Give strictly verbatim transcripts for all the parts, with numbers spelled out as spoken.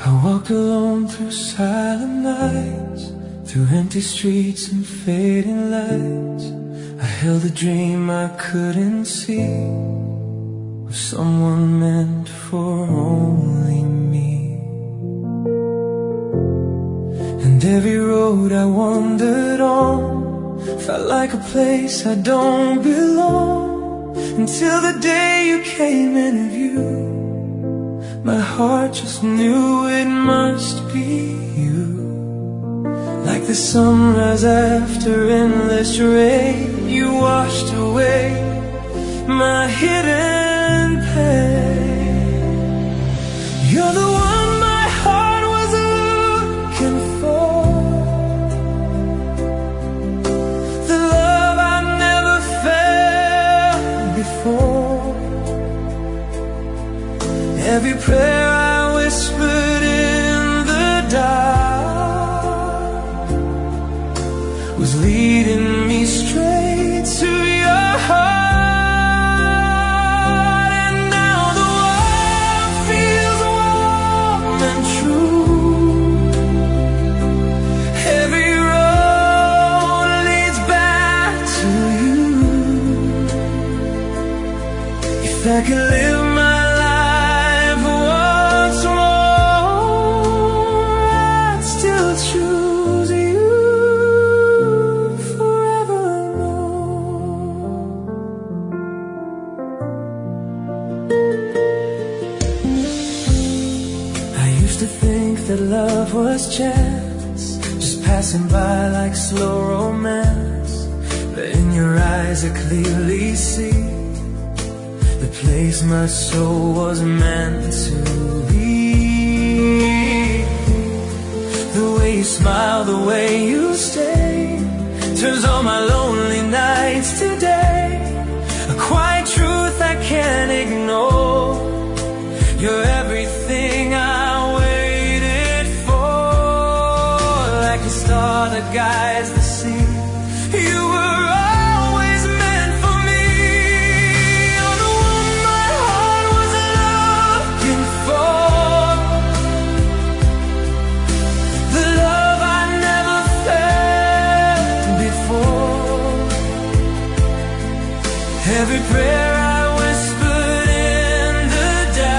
I walked alone through silent nights, through empty streets and fading lights. I held a dream I couldn't see, of someone meant for only me. And every road I wandered on felt like a place I don't belong, until the day you came in view. My heart just knew it must be you. Like the sunrise after endless rain, you washed away my hidden pain. You're the one my heart was looking for, the love I've never felt before. Every prayer I whispered in the dark was leading me straight to your heart. And now the world feels warm and true. Every road leads back to you. If I could live my that love was chance, just passing by like slow romance. But in your eyes I clearly see the place my soul was meant to be. The way you smile, the way you stay, turns all my lonely nights to day. A quiet truth I can't ignore. You're everything I star that guides the sea. You were always meant for me. You're the one my heart was looking for, the love I never felt before. Every prayer I whispered in the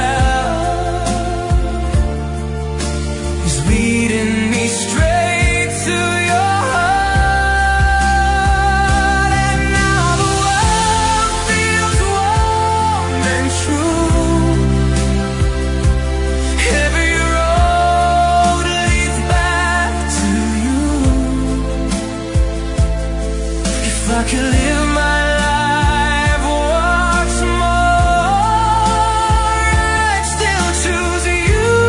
dark is leading me straight to your heart. And now the world feels warm and true. Every road leads back to you. If I could live my life once more, I'd still choose you.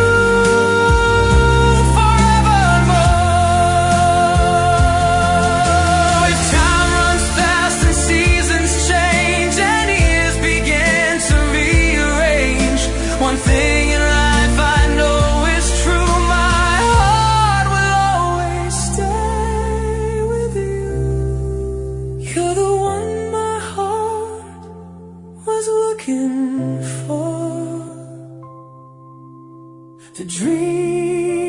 One thing in life I know is true, my heart will always stay with you. You're the one my heart was looking for, the dream